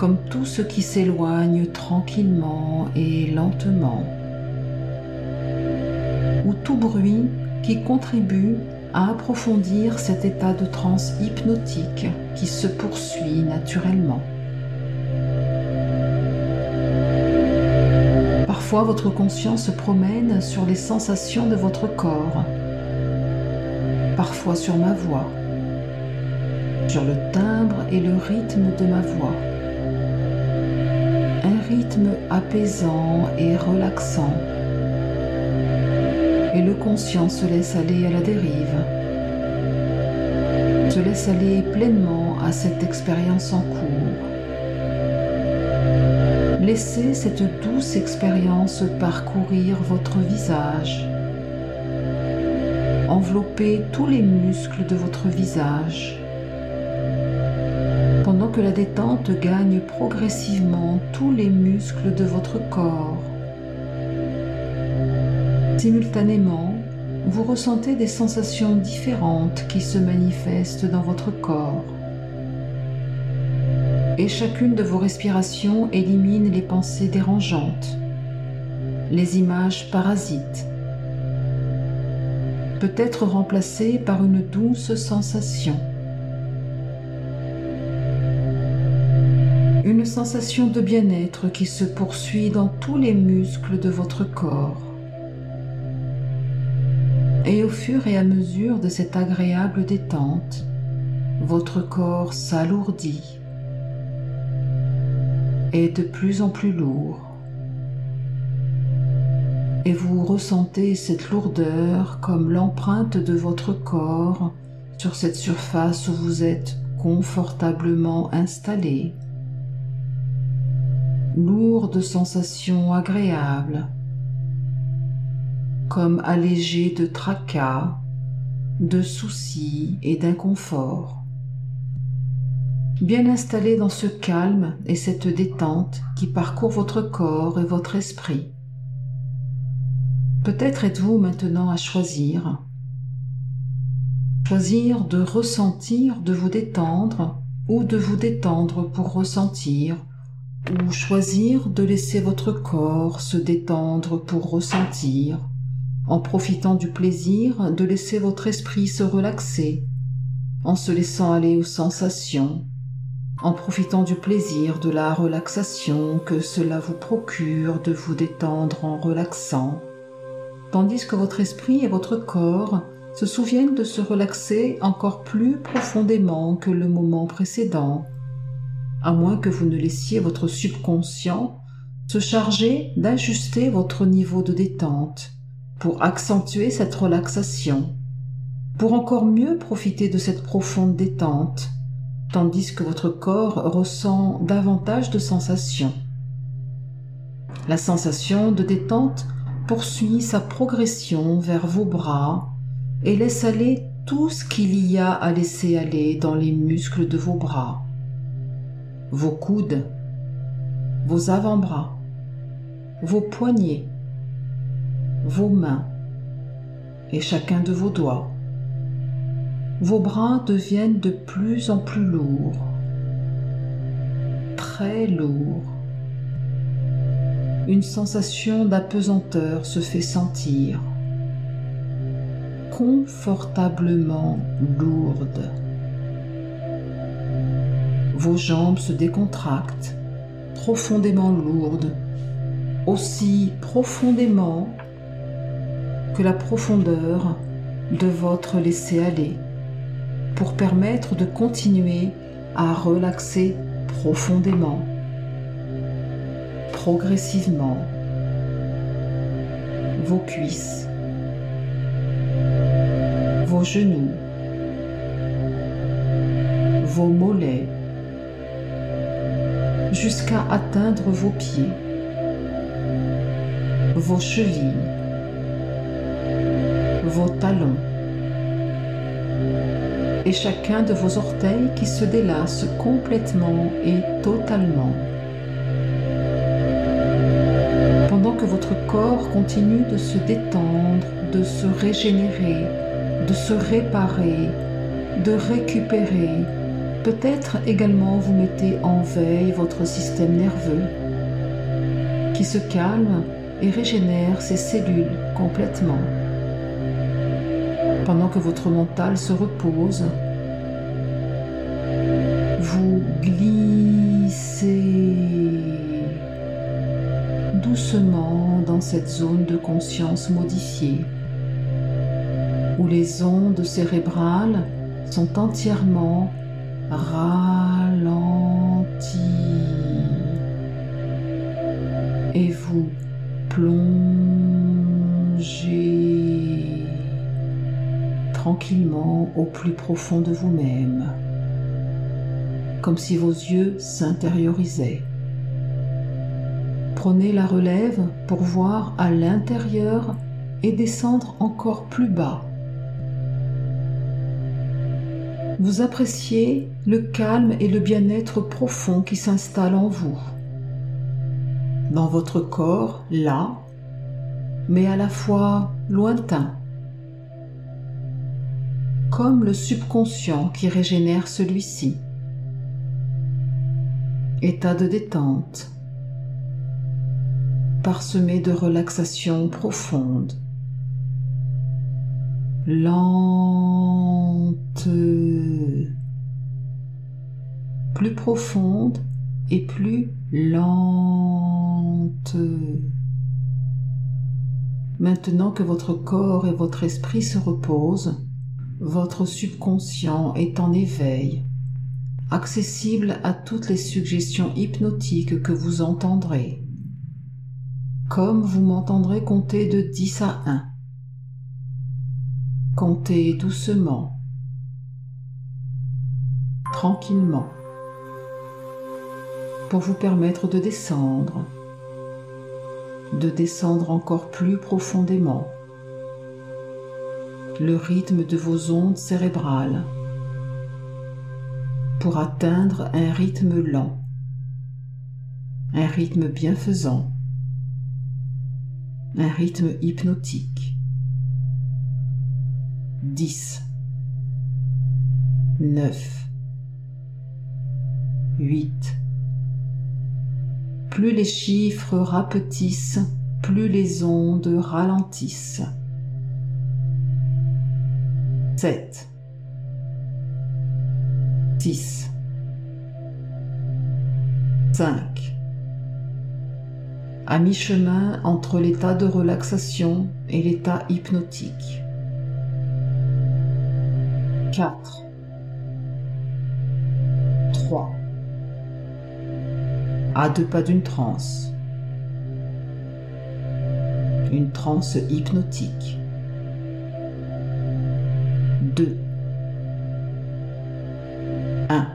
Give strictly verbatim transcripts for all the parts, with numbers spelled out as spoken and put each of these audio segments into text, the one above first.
comme tout ce qui s'éloigne tranquillement et lentement, ou tout bruit qui contribue à approfondir cet état de transe hypnotique qui se poursuit naturellement. Parfois, votre conscience se promène sur les sensations de votre corps, parfois sur ma voix, sur le timbre et le rythme de ma voix. Un rythme apaisant et relaxant. Et le conscient se laisse aller à la dérive, se laisse aller pleinement à cette expérience en cours. Laissez cette douce expérience parcourir votre visage, envelopper tous les muscles de votre visage, pendant que la détente gagne progressivement tous les muscles de votre corps. Simultanément, vous ressentez des sensations différentes qui se manifestent dans votre corps. Et chacune de vos respirations élimine les pensées dérangeantes, les images parasites, peut être remplacées par une douce sensation. Une sensation de bien-être qui se poursuit dans tous les muscles de votre corps. Et au fur et à mesure de cette agréable détente, votre corps s'alourdit, est de plus en plus lourd, et vous ressentez cette lourdeur comme l'empreinte de votre corps sur cette surface où vous êtes confortablement installé. Lourde sensation agréable, comme allégé de tracas, de soucis et d'inconfort. Bien installé dans ce calme et cette détente qui parcourt votre corps et votre esprit. Peut-être êtes-vous maintenant à choisir. Choisir de ressentir, de vous détendre, ou de vous détendre pour ressentir, ou choisir de laisser votre corps se détendre pour ressentir, en profitant du plaisir de laisser votre esprit se relaxer, en se laissant aller aux sensations, en profitant du plaisir de la relaxation que cela vous procure de vous détendre en relaxant, tandis que votre esprit et votre corps se souviennent de se relaxer encore plus profondément que le moment précédent, à moins que vous ne laissiez votre subconscient se charger d'ajuster votre niveau de détente pour accentuer cette relaxation, pour encore mieux profiter de cette profonde détente, tandis que votre corps ressent davantage de sensations. La sensation de détente poursuit sa progression vers vos bras et laisse aller tout ce qu'il y a à laisser aller dans les muscles de vos bras, vos coudes, vos avant-bras, vos poignets, vos mains et chacun de vos doigts. Vos bras deviennent de plus en plus lourds, très lourds. Une sensation d'apesanteur se fait sentir, confortablement lourde. Vos jambes se décontractent, profondément lourdes, aussi profondément que la profondeur de votre laisser-aller, pour permettre de continuer à relaxer profondément, progressivement, vos cuisses, vos genoux, vos mollets, jusqu'à atteindre vos pieds, vos chevilles, vos talons, et chacun de vos orteils qui se délasse complètement et totalement. Pendant que votre corps continue de se détendre, de se régénérer, de se réparer, de récupérer, Peut-être également vous mettez en veille votre système nerveux qui se calme et régénère ses cellules complètement. Pendant que votre mental se repose, vous glissez doucement dans cette zone de conscience modifiée, où les ondes cérébrales sont entièrement ralenties et vous plongez tranquillement au plus profond de vous-même, comme si vos yeux s'intériorisaient. Prenez la relève pour voir à l'intérieur et descendre encore plus bas. Vous appréciez le calme et le bien-être profond qui s'installe en vous, dans votre corps, là, mais à la fois lointain, comme le subconscient qui régénère celui-ci. État de détente, parsemé de relaxation profonde, lente, plus profonde et plus lente. Maintenant que votre corps et votre esprit se reposent, votre subconscient est en éveil, accessible à toutes les suggestions hypnotiques que vous entendrez. Comme vous m'entendrez compter de dix à un. Comptez doucement, tranquillement, pour vous permettre de descendre, de descendre encore plus profondément, le rythme de vos ondes cérébrales, pour atteindre un rythme lent, un rythme bienfaisant, un rythme hypnotique. dix, neuf, huit. Plus les chiffres rapetissent, plus les ondes ralentissent. sept, six, cinq. À mi-chemin entre l'état de relaxation et l'état hypnotique. quatre, trois. À deux pas d'une transe. Une transe hypnotique. deux, un.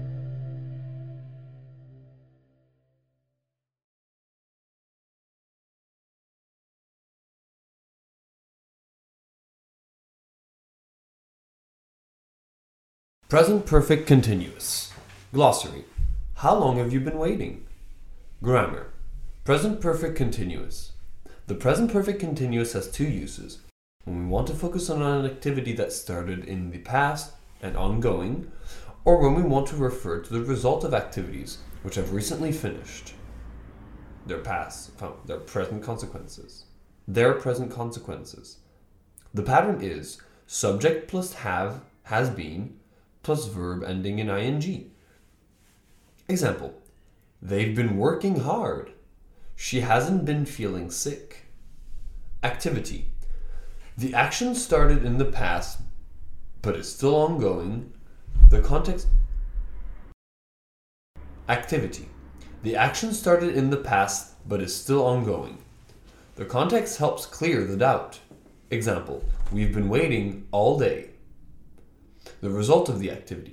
Present Perfect Continuous. Glossary. How long have you been waiting? Grammar. Present Perfect Continuous. The present perfect continuous has two uses. When we want to focus on an activity that started in the past and ongoing, or when we want to refer to the result of activities which have recently finished. Their past, their present consequences. Their present consequences. The pattern is subject plus have, has been, plus verb ending in ing. Example, they've been working hard. She hasn't been feeling sick. Activity, the action started in the past but is still ongoing. The context. Activity, the action started in the past but is still ongoing. The context helps clear the doubt. Example, we've been waiting all day. The result of the activity.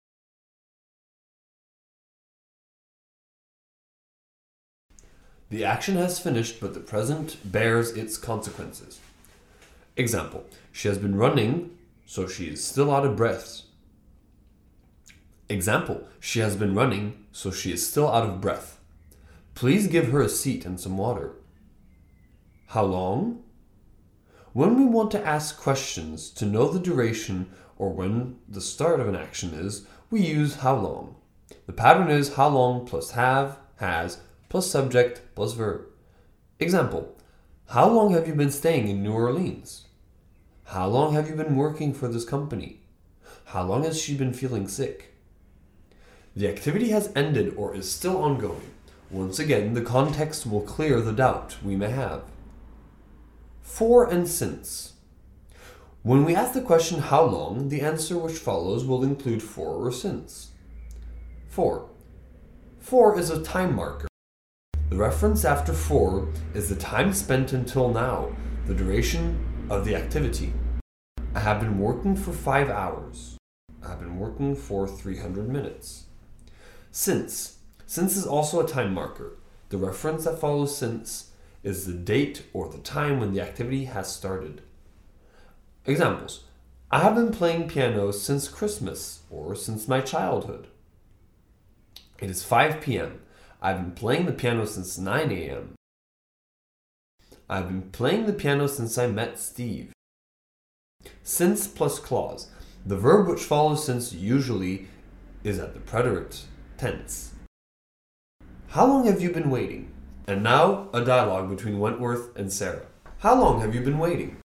The action has finished, but the present bears its consequences. Example, she has been running, so she is still out of breath. Example, she has been running, so she is still out of breath. Please give her a seat and some water. How long? When we want to ask questions to know the duration or when the start of an action is, we use how long. The pattern is how long plus have, has, plus subject plus verb. Example, how long have you been staying in New Orleans? How long have you been working for this company? How long has she been feeling sick? The activity has ended or is still ongoing. Once again, the context will clear the doubt we may have. For and since. When we ask the question how long, the answer which follows will include for or since. For. For is a time marker. The reference after for is the time spent until now, the duration of the activity. I have been working for five hours. I have been working for three hundred minutes. Since. Since is also a time marker. The reference that follows since is the date or the time when the activity has started. Examples. I have been playing piano since Christmas or since my childhood. It is five p.m. I've been playing the piano since nine a.m. I've been playing the piano since I met Steve. Since plus clause. The verb which follows since usually is at the preterite tense. How long have you been waiting? And now, a dialogue between Wentworth and Sarah. How long have you been waiting?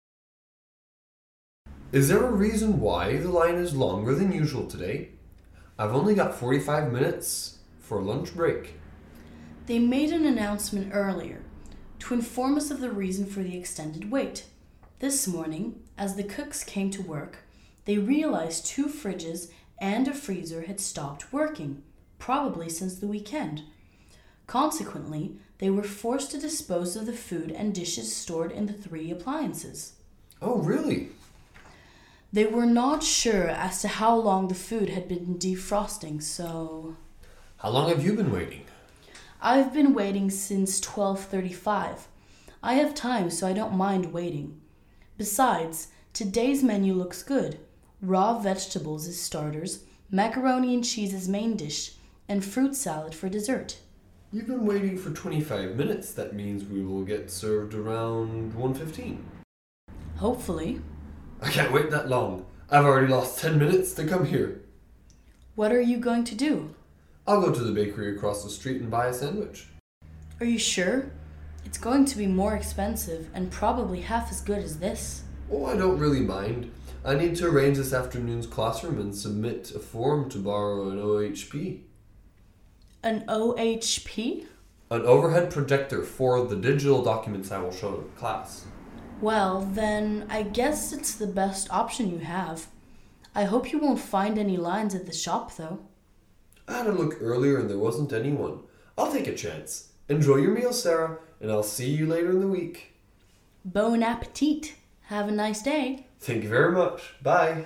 Is there a reason why the line is longer than usual today? I've only got forty-five minutes for lunch break. They made an announcement earlier to inform us of the reason for the extended wait. This morning, as the cooks came to work, they realized two fridges and a freezer had stopped working, probably since the weekend. Consequently, they were forced to dispose of the food and dishes stored in the three appliances. Oh, really? They were not sure as to how long the food had been defrosting, so... How long have you been waiting? I've been waiting since twelve thirty-five. I have time, so I don't mind waiting. Besides, today's menu looks good. Raw vegetables as starters, macaroni and cheese as main dish, and fruit salad for dessert. You've been waiting for twenty-five minutes. That means we will get served around one fifteen. Hopefully. I can't wait that long. I've already lost ten minutes to come here. What are you going to do? I'll go to the bakery across the street and buy a sandwich. Are you sure? It's going to be more expensive and probably half as good as this. Oh, I don't really mind. I need to arrange this afternoon's classroom and submit a form to borrow an O H P. An O H P? An overhead projector for the digital documents I will show in class. Well, then I guess it's the best option you have. I hope you won't find any lines at the shop, though. I had a look earlier and there wasn't anyone. I'll take a chance. Enjoy your meal, Sarah, and I'll see you later in the week. Bon appetit. Have a nice day. Thank you very much. Bye.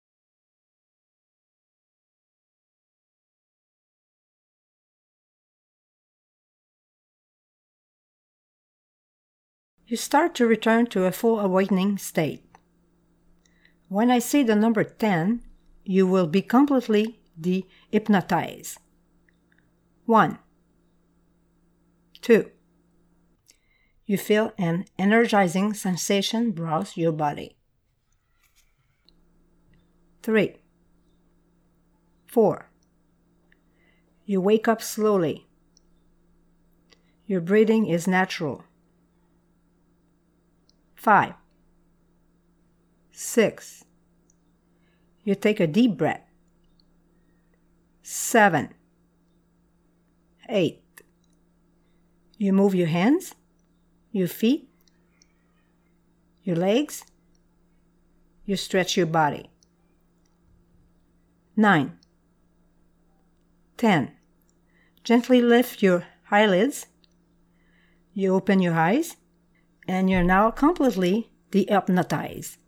You start to return to a full awakening state. When I say the number ten, you will be completely de-hypnotized. One. Two. You feel an energizing sensation browse your body. Three. Four. You wake up slowly. Your breathing is natural. Five. Six. You take a deep breath. Seven. Eight. You move your hands, your feet, your legs. You stretch your body. Nine. Ten. Gently lift your eyelids. You open your eyes, and you're now completely de-hypnotized.